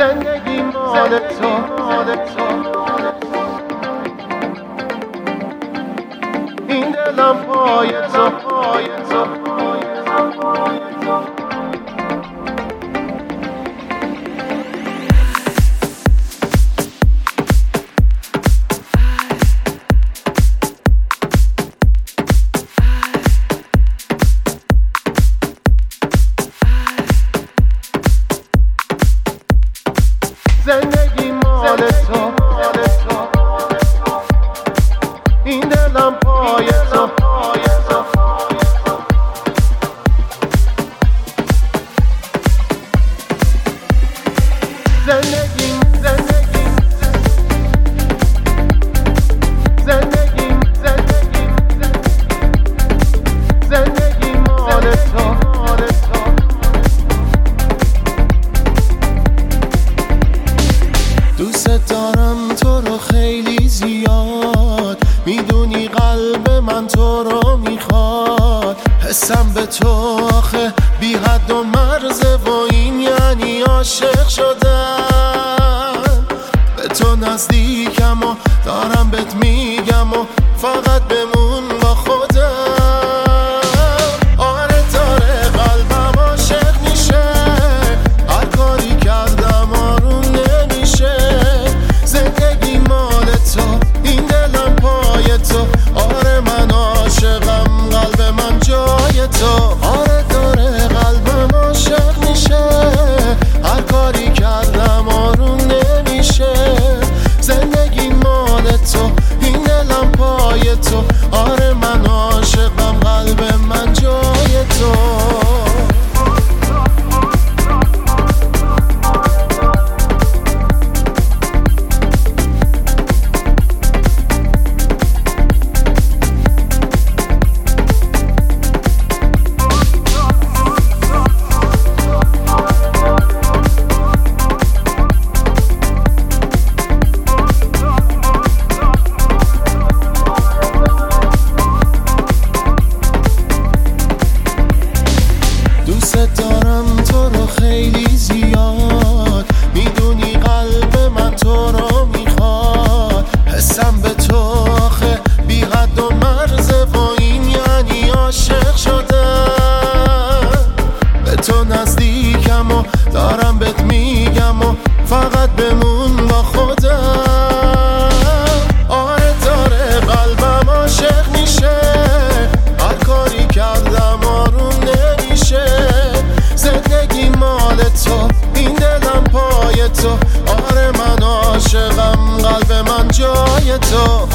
زندگی مال تو، این دلم پای تو. زندگی مال تو، این دلم پای تو. زندگی مال تو. دوست دارم تو رو خیلی زیاد، میدونی قلب من تو رو میخواد. حسم به تو آخه بی حد و مرزه و این یعنی عاشق شدن. به تو نزدیکم و دارم بهت میگم و فقط بمون با خودم. آره داره قلبم عاشق میشه، هر کاری کردم آروم نمیشه. زندگی مال تو، این دلم پای تو. آره من عاشقم، قلب من جای تو. آره داره قلبم عاشق میشه، هر کاری کردم آروم نمیشه. زندگی مال تو، این دلم پای تو. آره من عاشقم، قلب من جای تو. دوست دارم تو رو خیلی زیاد، میدونی قلب من تو رو میخواد. حسم به تو آخه بی حد و مرزه و این یعنی عاشق شدن. به تو نزدیکم و دارم بهت میگم و فقط بمون با خودم. آره داره قلبم عاشق میشه، هر کاری کردم آروم نمیشه. زندگی مال تو، این دلم پای تو. آره من عاشقم، قلب من جای تو.